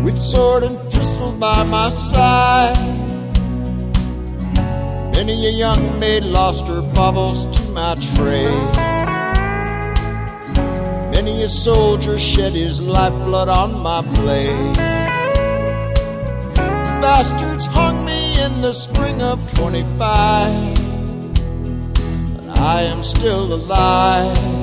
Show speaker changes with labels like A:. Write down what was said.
A: with sword and pistol by my side. Many a young maid lost her baubles to my trade. Many a soldier shed his lifeblood on my blade. The bastards hung me in the spring of 25, but I am still alive.